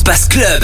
Espace Club.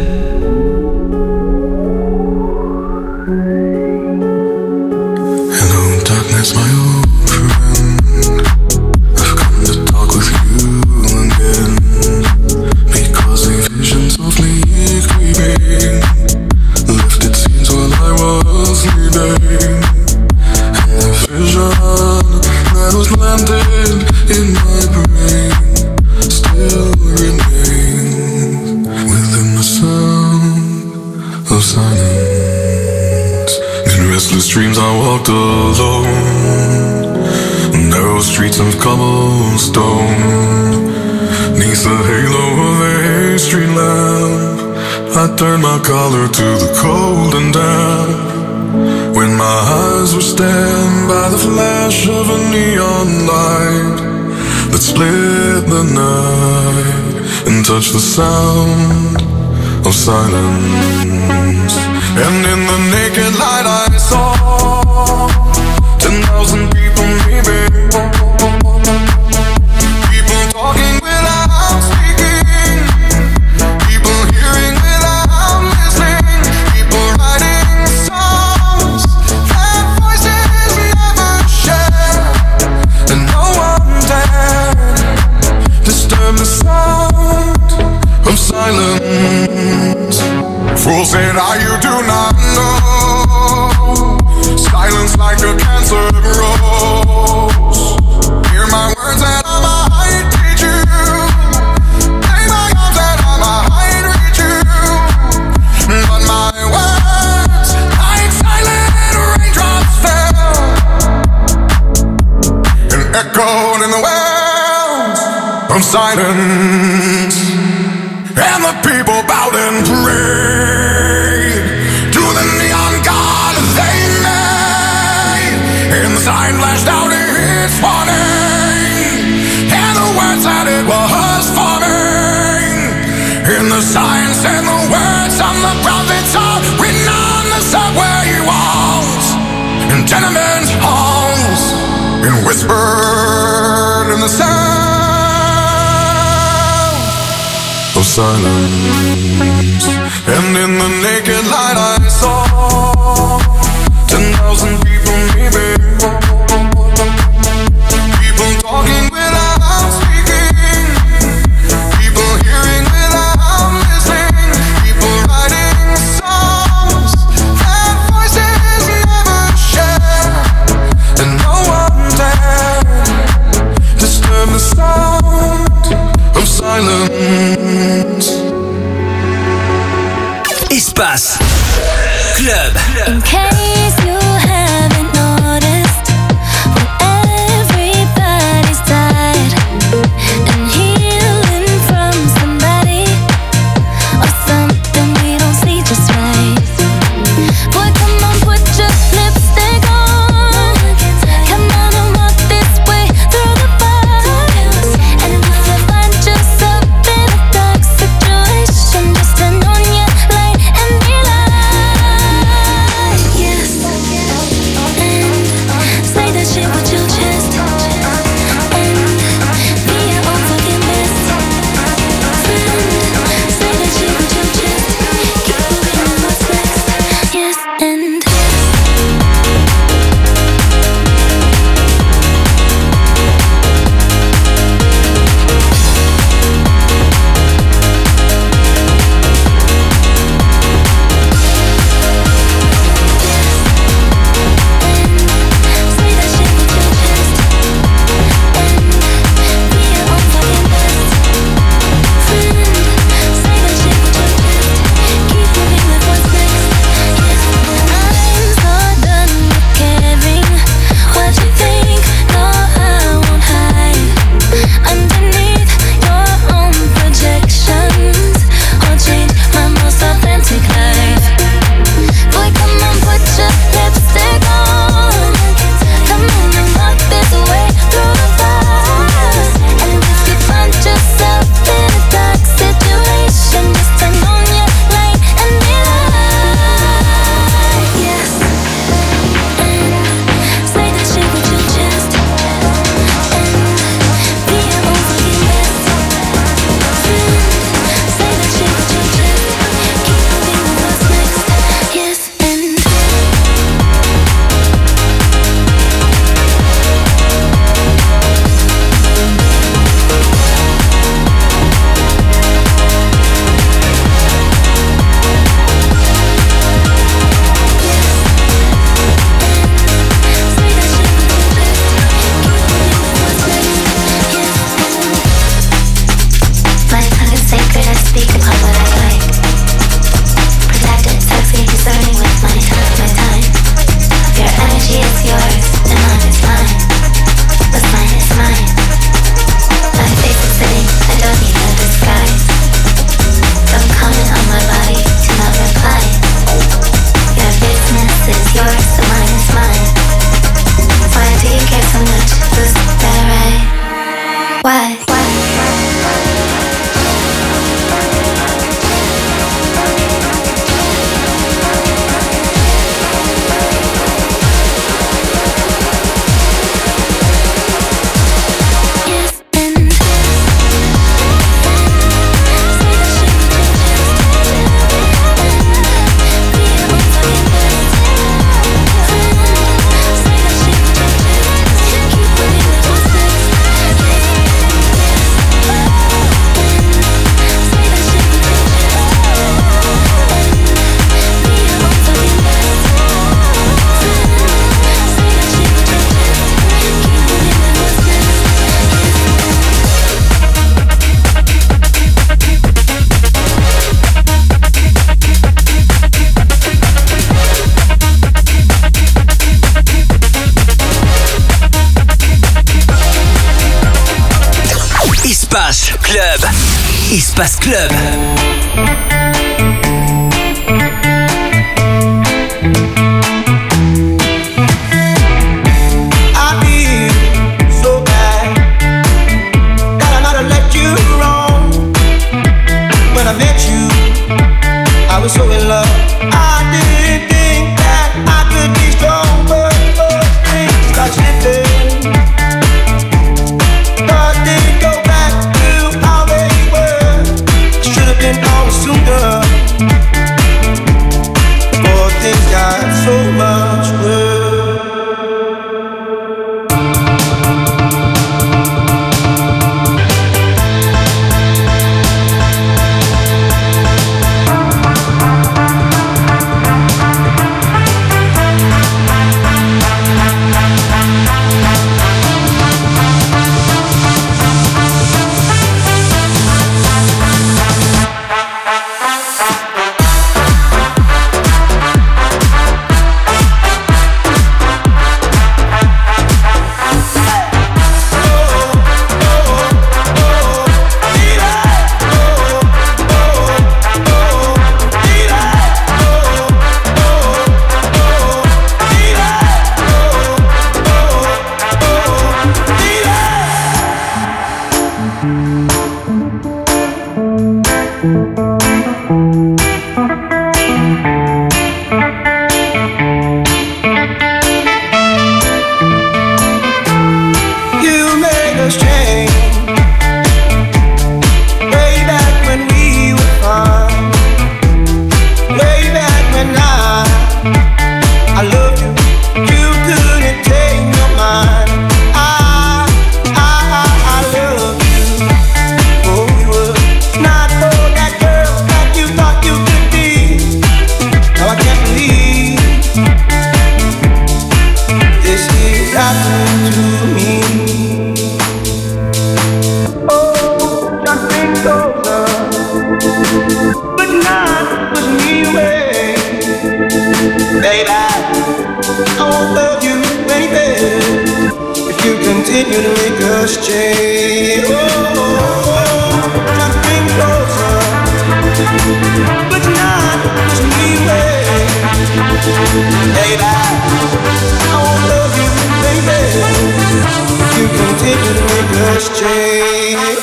Hello, darkness, my old friend. I've come to talk with you again, because the visions of me creeping lifted scenes while I was sleeping, and the vision that was planted in my brain still remains within the sound of silence. In restless dreams I walked alone, narrow streets of cobblestone, neath the halo of a street lamp. I turned my collar to the cold and damp, when my eyes were stabbed by the flash of a neon light that split the night and touched the sound of silence. And in the naked light I saw 10,000 people maybe, people talking without speaking, people hearing without listening, people writing songs that voices never share, and no one dared disturb the sound of silence. Fools said, you do not know, silence like a cancer grows. Hear my words and I might teach you, play my arms and I might reach you, but my words like silent raindrops fell and echoed in the wells of silence. And the people bowed and prayed to the neon god they made, and the sign flashed out its warning, and the words that it was forming, and the sign said the words of the prophets are written on the subway walls and tenement halls, and whispered in the sound of silence. And in the naked light I saw 10,000 people maybe, people talking without speaking, people hearing without listening, people writing songs that voices never share, and no one dared disturb the sound of silence. Espace Club. In case you haven't noticed, when everybody's tired and healing from somebody or something we don't see just right. Boy, come on, put your lipstick on. Come on and walk this way through the bars. And if you find yourself in a dark situation, just turn on your light and be like, yeah. Club. Espace Club. I was so in love. I didn't think that I could be strong, but things start slipping. Thought they'd go back to how they were. Should have been on sooner. Before things got so much worse. Continue to make us change. Nothing closer, but not push me away. Baby, I won't love you, baby. If you continue to make us change.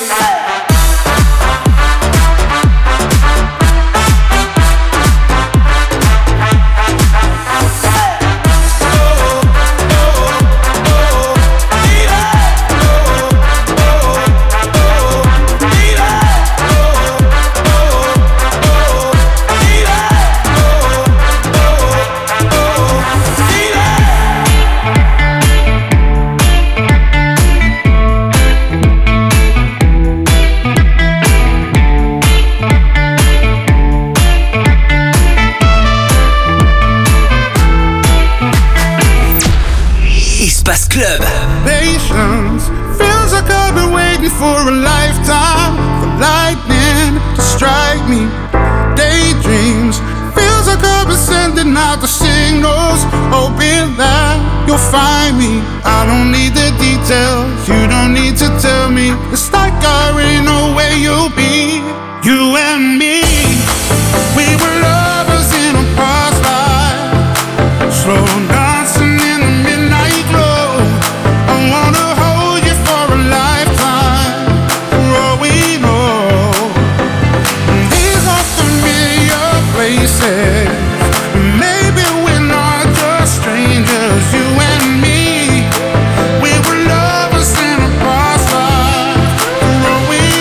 Club. Patience feels like I've been waiting for a lifetime for lightning to strike me. Daydreams feels like I've been sending out the signals, hoping that you'll find me. I don't need the details, you don't need to tell me. It's like I already know where you'll be. You and me, we were lovers in a past life, slow dancing in the midnight glow. I wanna hold you for a lifetime, for all we know. These are familiar places, maybe we're not just strangers. You and me, we were lovers in a past life, for all we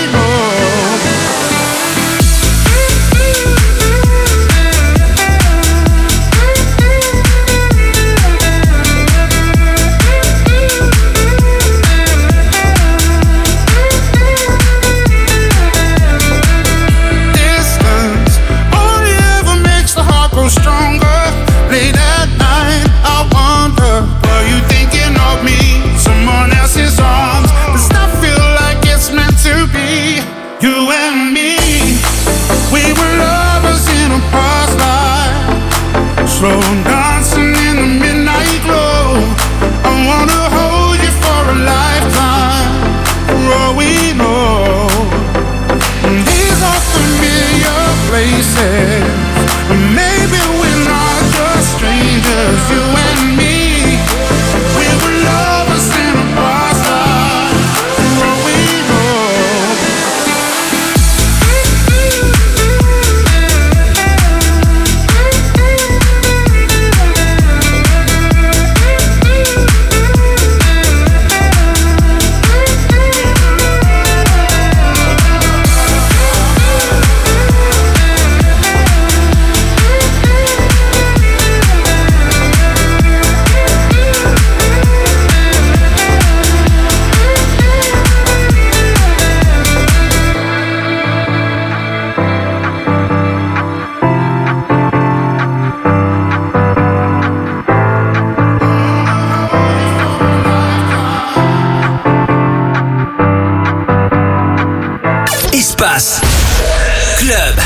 Espace Club.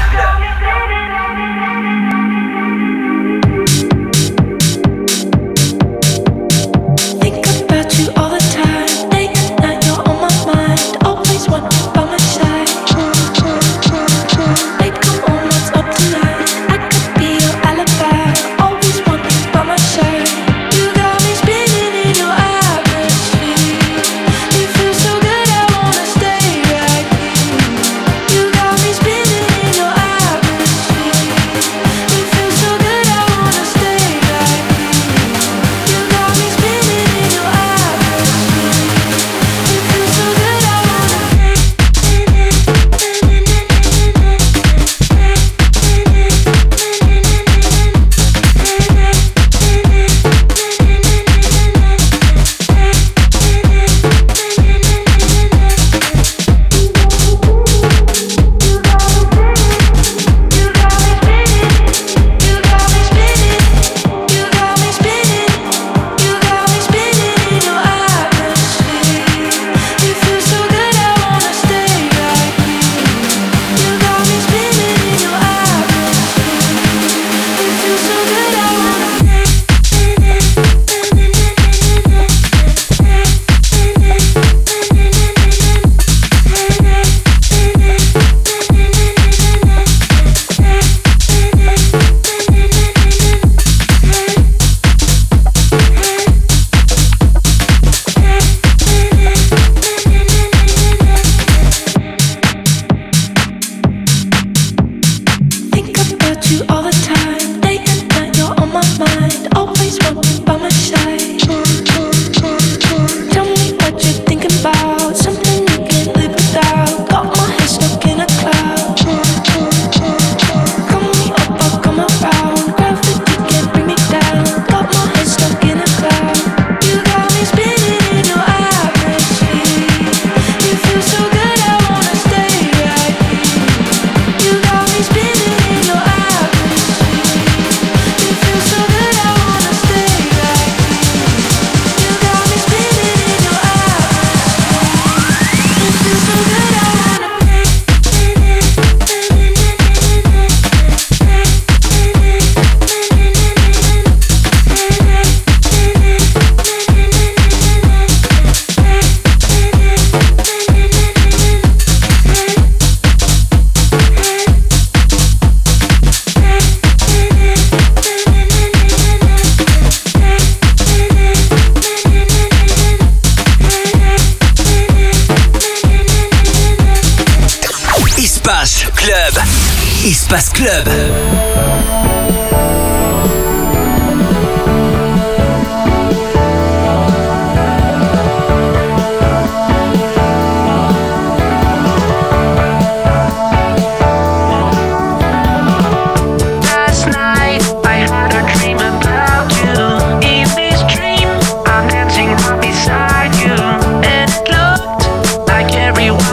Espace Club.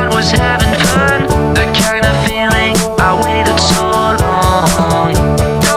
Having fun, the kind of feeling I waited so long.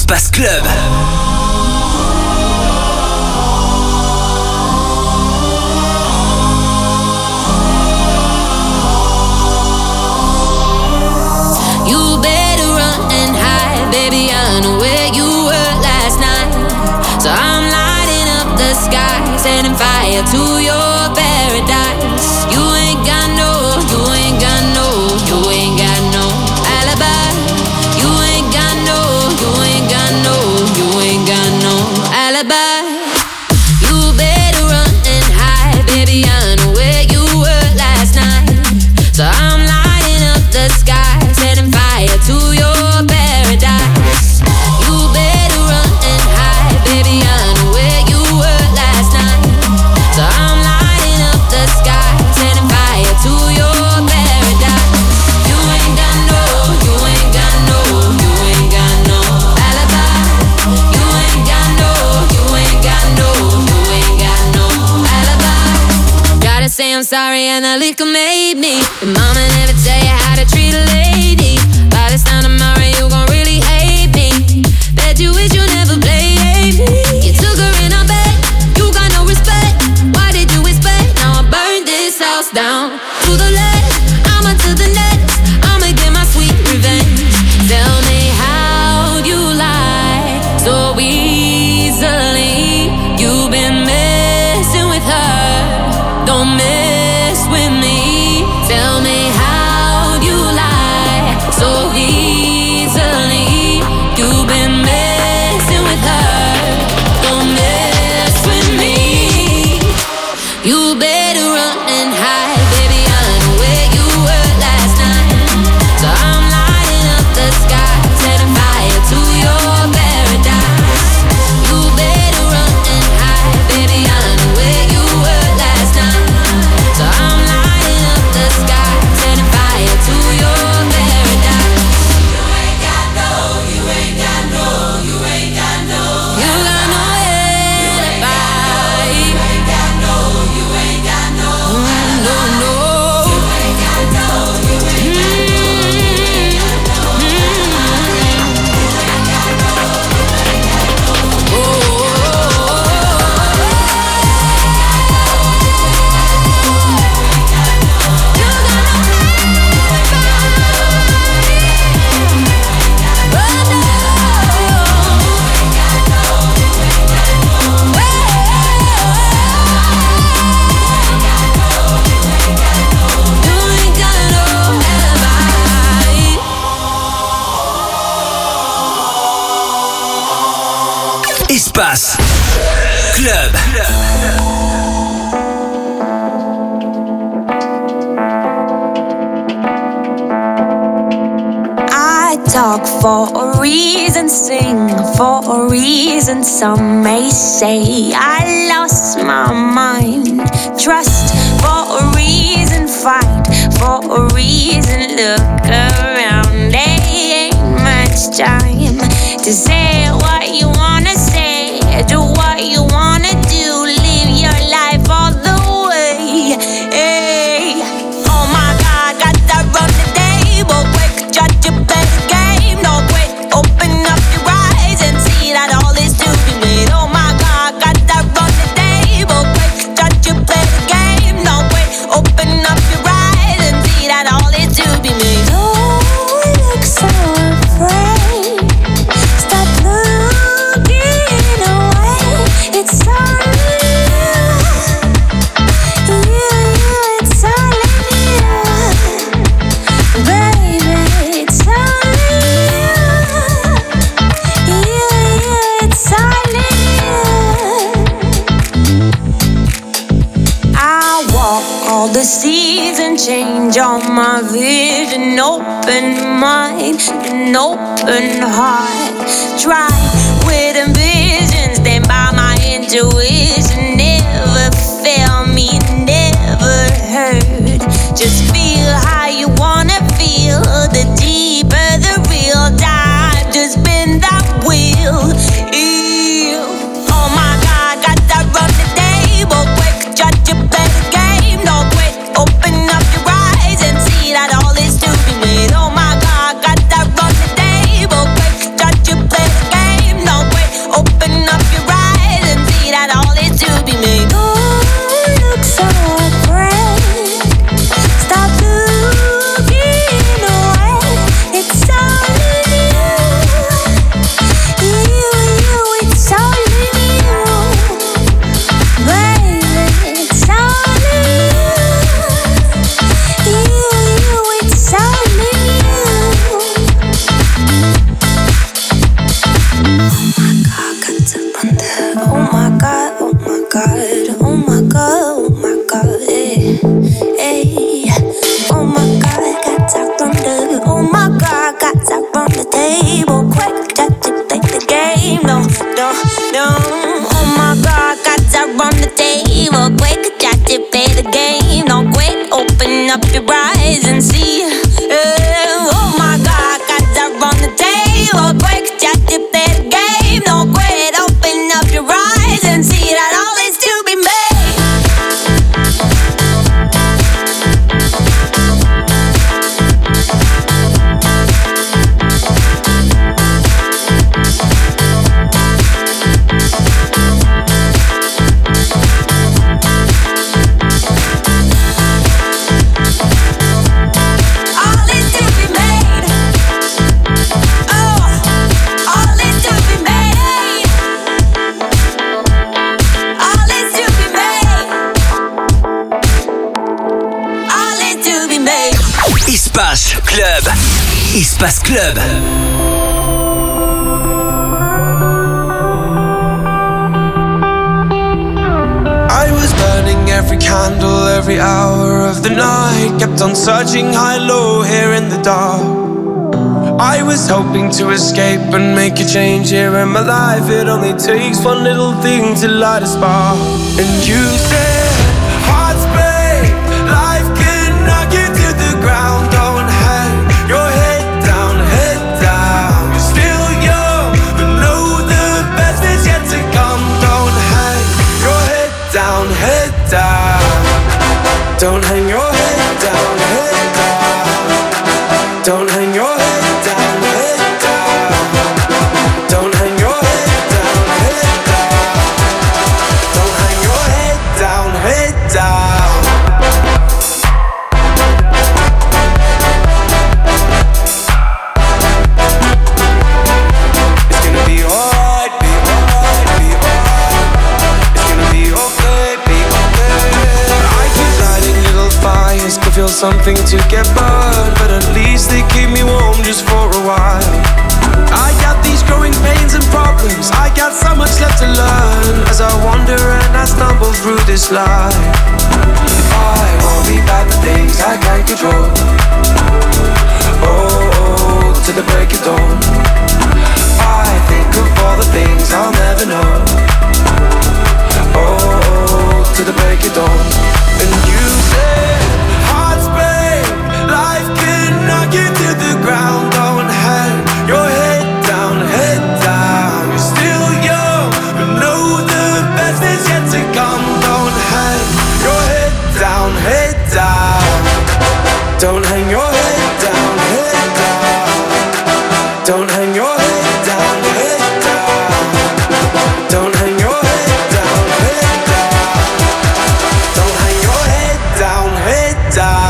Espace Club. You better run and hide, baby, I know where you were last night. So I'm lighting up the sky, setting fire to your paradise. You ain't got no alibi. You ain't got no alibi. You better run and hide, baby, I know where you were last night. So I'm lighting up the sky, setting fire to your paradise. You better run and hide, baby, I know where you were last night. So I'm lighting up the sky, setting fire to your paradise. You ain't got no alibi. You ain't got no alibi. Gotta say I'm sorry and the liquor made me. Your mama never tell you how to treat a lady. By this time tomorrow you gon' really hate me. Bet you wish you never played me. You took her in her bed, you got no respect. Why did you expect? Now I burned this house down to the left, I'ma to the next. I'ma get my sweet revenge. Tell me how'd you lie so easily? You've been messing with her, don't mess with me. Tell me how'd you lie so easily? You've been messing with her, don't mess with me. You better run and hide, baby, I know where you were last night. So I'm lighting up the sky, setting fire to your paradise. You better run and hide, baby, I know where you were last night. So I'm lighting up the sky, setting fire to your paradise. You ain't got no alibi. You ain't got no Espace Club. I talk for a reason, sing for a reason. Some may say I lost my mind. Trust for a reason, fight for a reason. Look around, there ain't much time to say what you wanna say, do what you wanna do, live your life all the way. Hey. Oh my God, got that run the table quick, judge your best game. No wait, open up your eyes and see that all is to be made. Oh my God, got that run the table quick, judge your best game. No wait, open up your eyes and see that all is to be made. Don't look so afraid. Stop looking away. It's all it's all baby. It's all it's all I walk all the seas and change all my vision. Open mind and open heart. Try with ambition, stand by my intuition. Never fail me, never hurt. Just feel how you wanna feel. The deeper the real time to spin that wheel. Ew. Oh my God, got that run the table quick, judge your best game. No wait, open up your eyes and see that all is to be made. Oh my God, got that run the table quick, judge your best game. Espace Club. I was burning every candle, every hour of the night. Kept on searching high, low, here in the dark. I was hoping to escape and make a change here in my life. It only takes one little thing to light a spark. And you said, hearts break, life can knock you to the ground. Don't hang your head down, head down. You're still young, but know the best is yet to come. Don't hang your head down, head down. Don't hang your head down, head down. Don't hang your head. Feel something to get burned, but at least they keep me warm just for a while. I got these growing pains and problems, I got so much left to learn as I wander and I stumble through this life. I worry about the things I can't control. Oh, to the break of dawn. I think of all the things I'll never know. Oh, to the break of dawn. And you said, life can knock you to the ground. Don't hang your head down, head down. You're still young, but know the best is yet to come. Don't hang your head down, head down. Don't hang your head down, head down. Don't hang your head down, head down. Don't hang your head down, head down. Don't hang your head down, head down.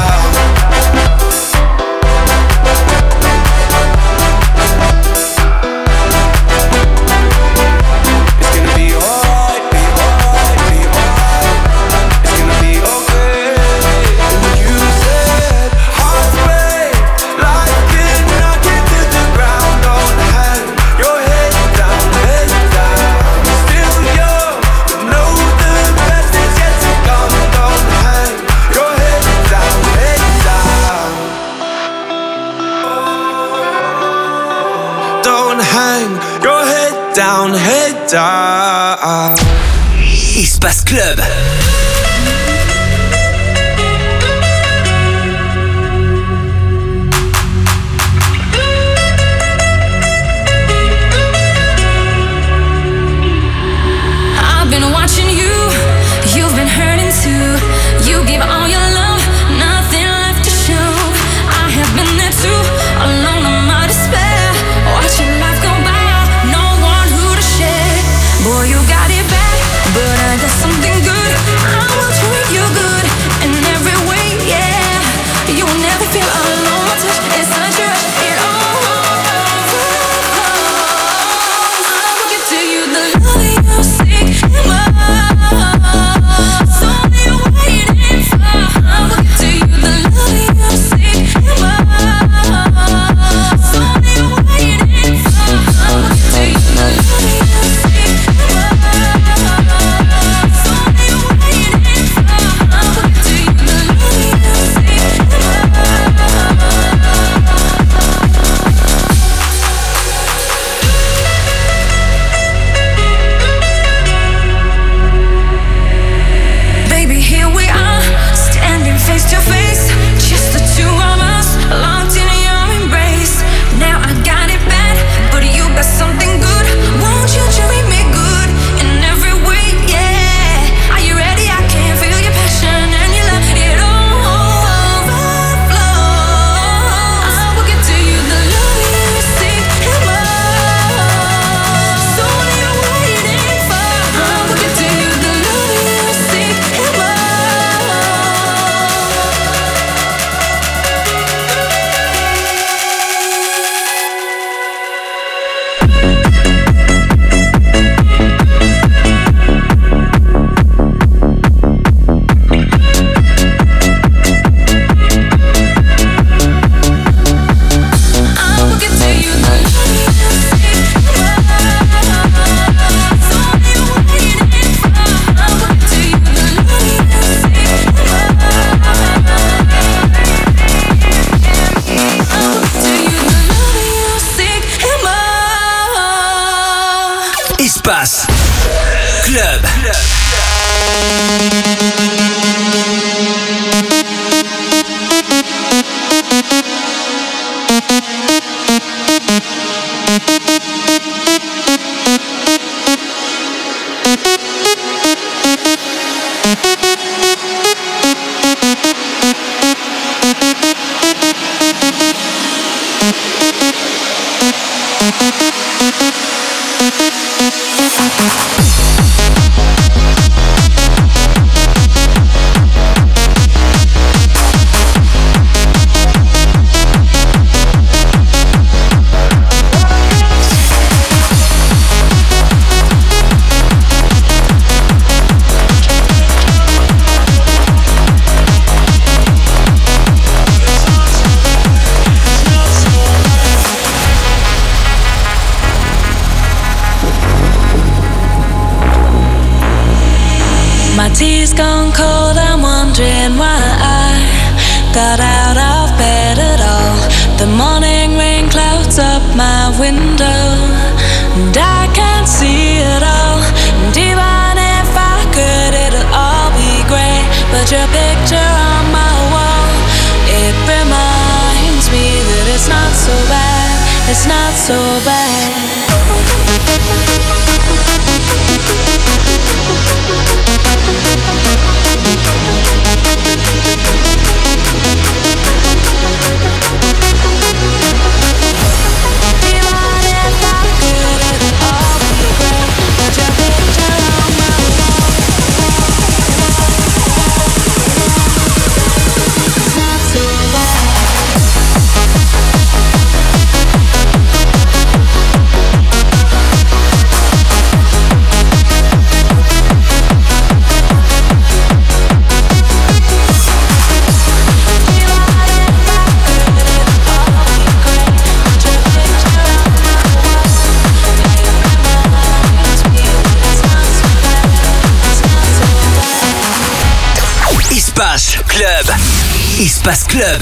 Down, head down. Espace Club. I've been watching you, you've been hurting too. You give all your love, nothing left to show. I have been there too, alone in my despair, watching life go by. Boy, you got it bad, but I got something good. Espace Club. Tea's gone cold, I'm wondering why I got out of bed at all. The morning rain clouds up my window, and I can't see it all. And even if I could, it'll all be grey. But your picture on my wall, it reminds me that it's not so bad, it's not so bad. Espace Club.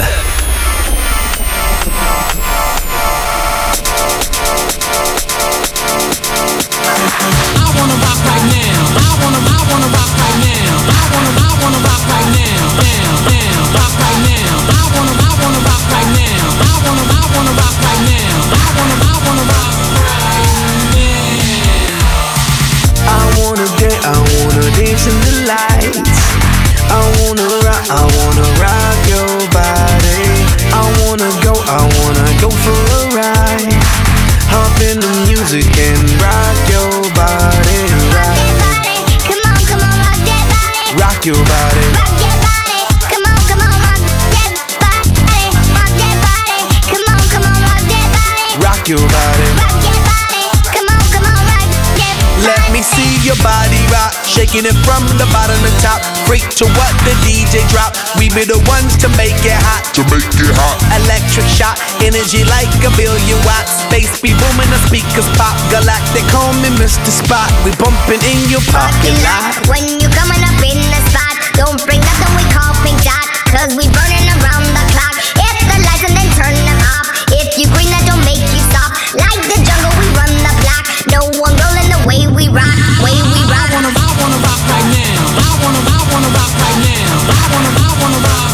I wanna dance in the lights. I wanna rock your body. I wanna go for a ride. Hop in the music and rock your body. Rock your body, come on, rock that body. Rock your body. Rock your body, come on, rock that body. Rock that body, come on, rock that body. Rock your body. Rock your body, come on, rock that body. Let me see your body rock, shaking it from the bottom to top. Freak to what the DJ drop. We be the ones to make it hot. Electric shock, energy like a billion watts. Space be booming, the speakers pop. Galactic, call me Mr. Spot. We bumping in your parking lot. When you coming up in the spot, don't bring nothing we call pink dot, 'cause we burning around the clock. Hit the lights and then turn them off. If you green, that don't make you stop. Like the jungle, we run the block. No one rolling the way we rock. I wanna rock right now. I wanna rock right now. I wanna rock right now.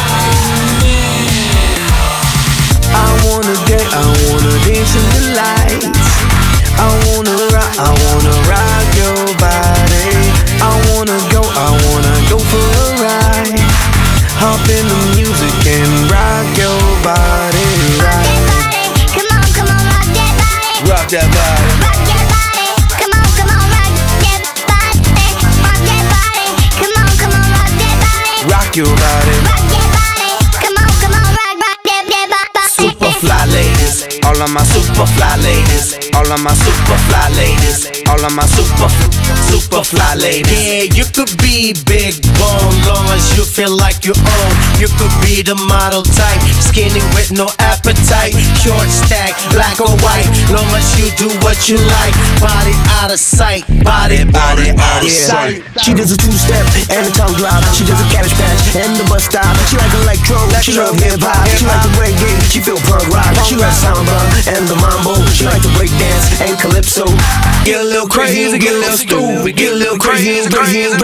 I wanna dance in the lights. I wanna rock your body. I wanna go for a ride. Hop in the music and rock your body. Rock that body, come on, rock that body. Rock that body. Rock your body, come on, rock that body. Rock that body, come on, rock that body. Rock your body. Rock your body, come on, rock that body. Super fly ladies, all of my super fly ladies, all of my super fly ladies, all of my super fly ladies. Yeah, you could be big bone, long as you feel like you own. You could be the model type, skinny with no appetite, short stack, black or white, long as you do what you like. Body out of sight, body out of sight. She does a two-step and a tongue drop. She does a cabbage patch and the bus stop. She like electro, she love hip-hop. She like the reggae, she feel punk rock. She like samba and the mambo. She like to break dance and calypso. Get a little crazy, get a little stupid, get a little crazy. I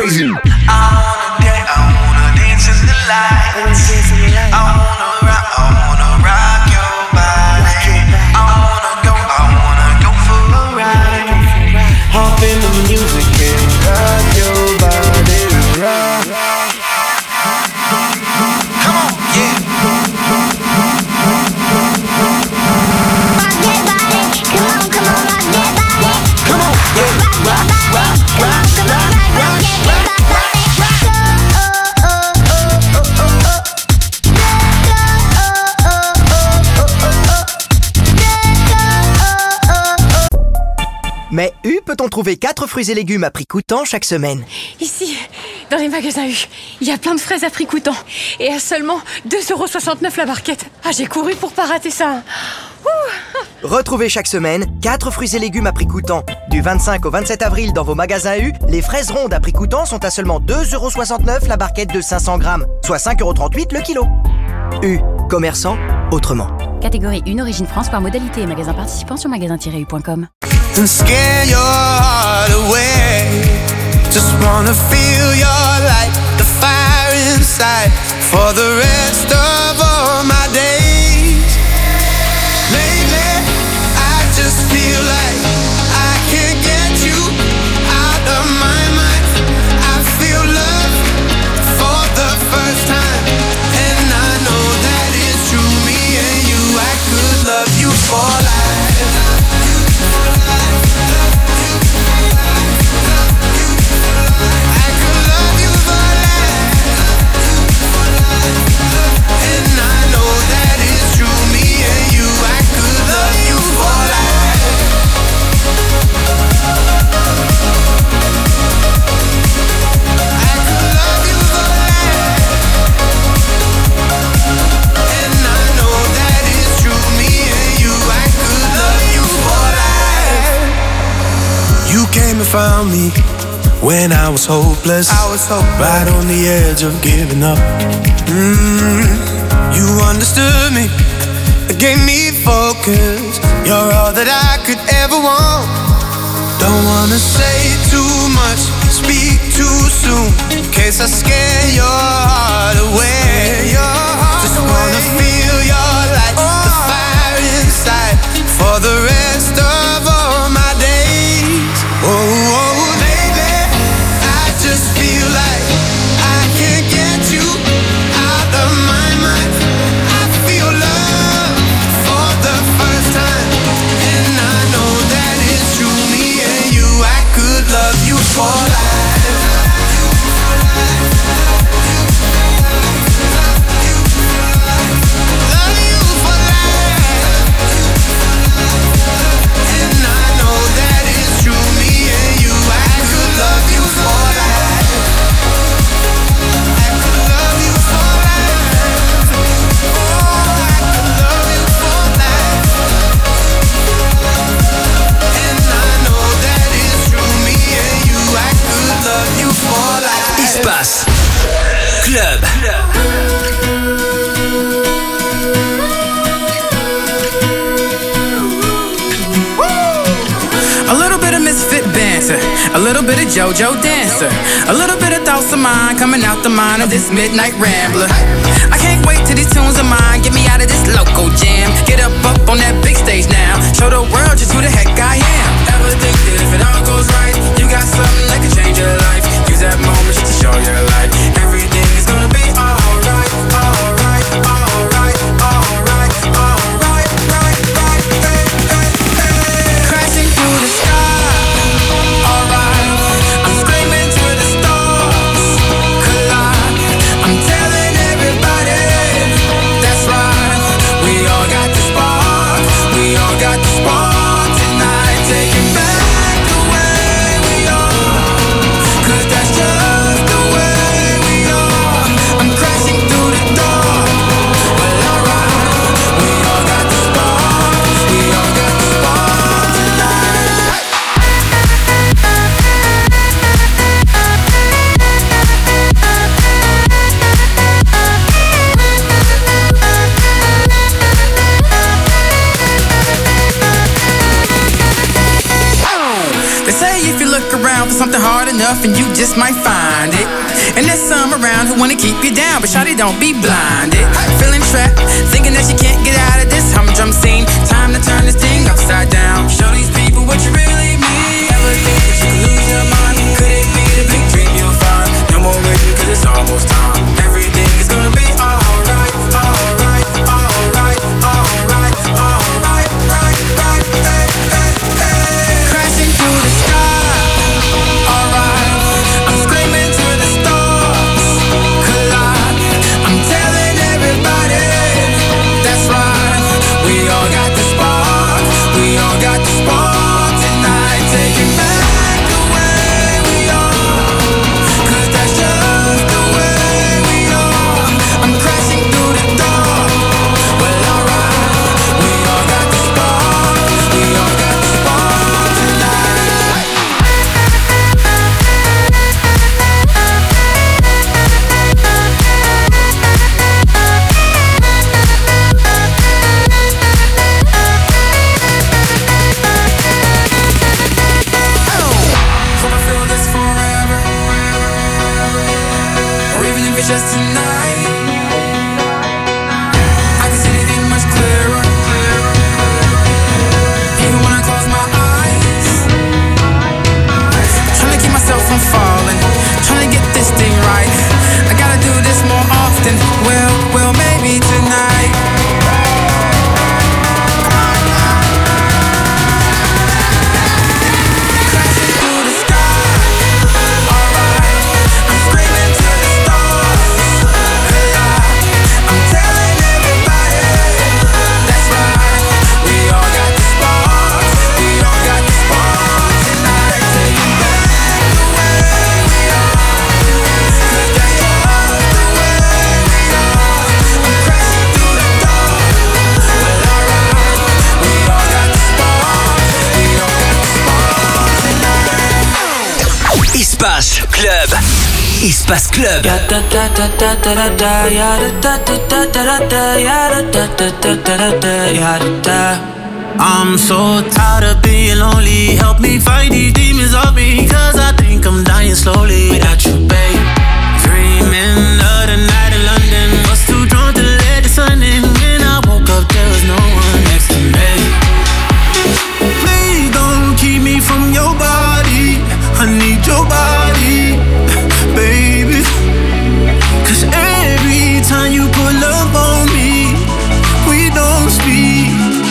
wanna dance in the lights. I wanna rock your body. I wanna go for a ride. Hop in the music and rock your body, rock. Come on, yeah. Rock that body, come on, rock that body. Come on, yeah. Rock, come on, rock that body. Mais U, peut-on trouver 4 fruits et légumes à prix coûtant chaque semaine? Ici, dans les magasins U, il y a plein de fraises à prix coûtant. Et à seulement 2,69€ la barquette. Ah, j'ai couru pour pas rater ça. Retrouvez chaque semaine 4 fruits et légumes à prix coûtant. Du 25 au 27 avril dans vos magasins U, les fraises rondes à prix coûtant sont à seulement 2,69€ la barquette de 500 grammes, soit 5,38€ le kilo. U, commerçant autrement. Catégorie 1, origine France par modalité et magasin participant sur magasin-u.com. And scare your heart away. Just wanna feel your light, the fire inside, for the rest of all my days. Lately, I just feel like I can't get you out of my mind. I feel love for the first time, and I know that it's true. Me and you, I could love you for life. Found me when I was hopeless, right on the edge of giving up. You understood me, gave me focus. You're all that I could ever want. Don't wanna say too much, speak too soon, in case I scare your heart away. Just wanna feel your light, the fire inside, for the rest of all my days. Oh, baby, I just feel like I can't get you out of my mind. I feel love for the first time, and I know that it's true. Me and you, I could love you for life. Espace Club. A little bit of misfit banter, a little bit of JoJo dancer, a little bit of thoughts of mine coming out the mind of this midnight rambler. I can't wait till these tunes of mine get me out of this local jam. Get up on that big stage now, show the world just who the heck I am. Ever think that if it all goes right, you got something that can change your life? Use that moment just to show your light. Everything is gonna be alright, alright, alright, alright, alright, right, right, hey, hey, hey. Crashing through the sky, alright. I'm screaming to the stars, collide. I'm telling everybody, that's right. We all got the spark, we all got the spark tonight. They say if you look around for something hard enough, and you just might find it. And there's some around who wanna keep you down, but shawty, don't be blinded. Feeling trapped, thinking that you can't get out of this humdrum scene. Time to turn this thing upside down. Show these people what you really mean. Never think that you could lose your mind. Could it be the big dream you'll find? No more waiting, cause it's almost time. Everything is gonna be alright, alright, alright, alright, alright, right, right, hey, hey, hey. Crashing through the sky, alright. I'm screaming to the stars, collide. I'm telling everybody, that's right. We all got the spark, we all got the spark tonight. Taking back the way we are, cause that's just the way we are. I'm crashing through the door, well alright. We all got the spark, we all got the spark tonight. Hope I feel this forever, or even if it's just tonight. I can see it getting much clearer, even when I close my eyes. Trying to keep myself from falling, trying to get this thing right. I gotta do this more often, well, maybe tonight. Crashing through the sky, alright. I'm screaming to the stars, collide. I'm telling everybody, that's right. We all got the spark, we all got the spark tonight. Taking back the way we are, cause that's just the way we are. I'm crashing through the door, well alright. We all got the spark, we all got the spark tonight. Espace Club. Espace Club. I'm so tired of being lonely. Help me fight these demons off me, cause I think I'm dying slowly without you, babe. Dreaming of the night in London, was too drunk to let the sun in. When I woke up, there was no one next to me. Please don't keep me from your body. I need your body, baby. Cause every time you pull up on me, we don't speak.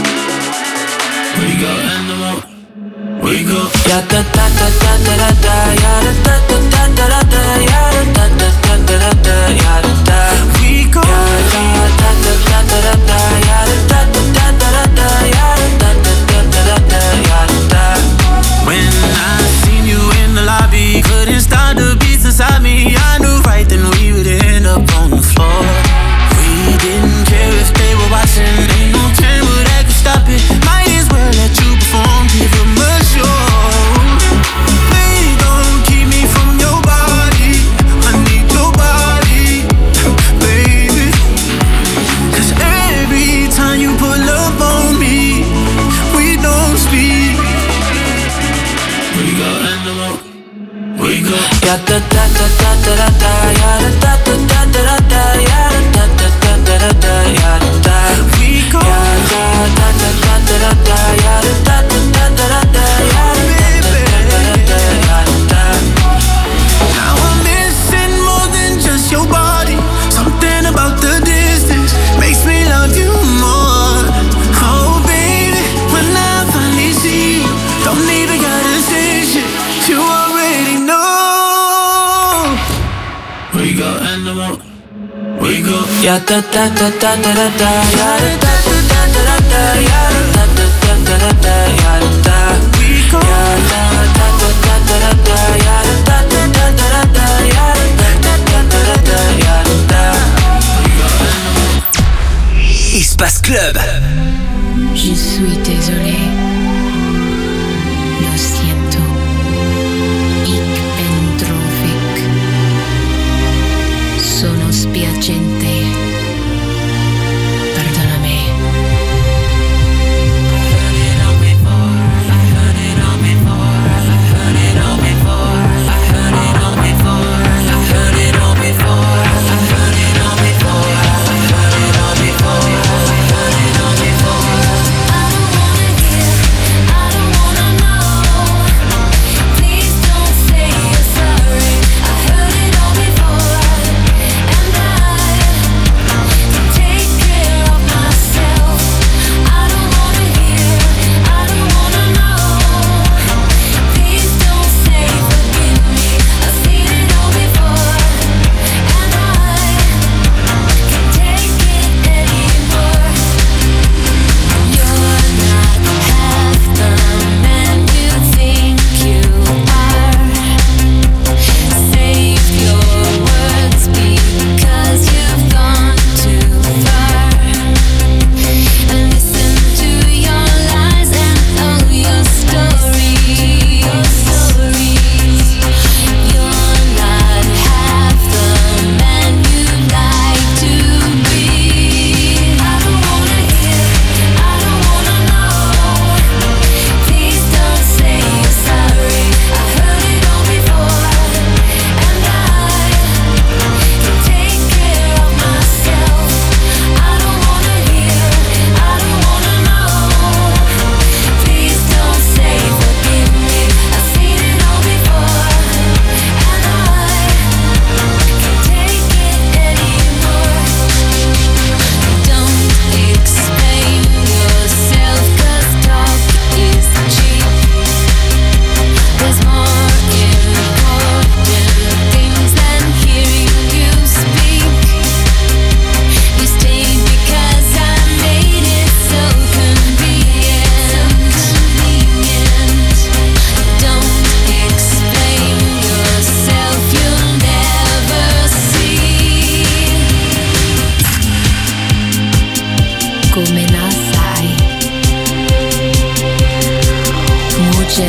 We go animal, we go. Ya da da da da da da, ya da da da da da, ya da da da da da, ya da da. We go. Ya da da da da da, ya da da da da, ya da da da da, ya da. When I seen you in the lobby, couldn't stop the beats inside me. I knew right then we would end up on the floor. We didn't care if they were watching. Ain't no camera that could stop it. Might as well let you perform, give them a show. Please don't keep me from your body. I need your body, baby. Cause every time you pull up on me, we don't speak. We go animal, we go. Ya da da da da da da, ya da da da da da, ya da da da da, ya da. We go. Ya da da da da da, ya da da da da, ya da. Now I'm missing more than just your body. Something about the distance makes me love you more. Oh baby, when I finally see you, don't even gotta say shit. You already know. We go animal, we go. Ya da da da da da da, ya da da da da da, ya da da da da, ya da. We go. Ya da da da da da, ya da da da da, ya da da da, ya da. We go animal. Espace Club. Je suis désolé. Lo siento. Ich bin traurig. Sono spiacente. Perdóname.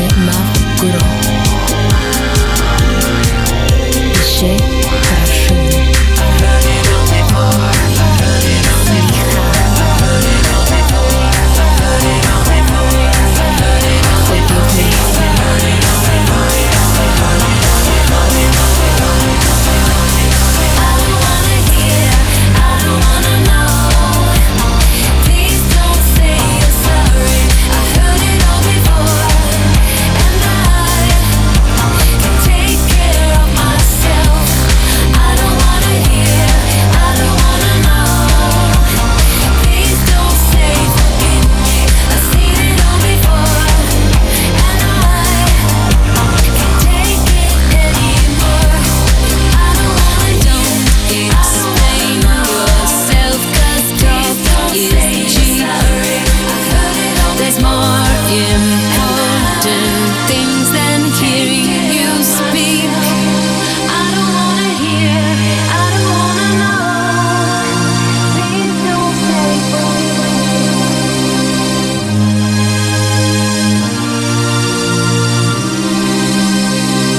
magro.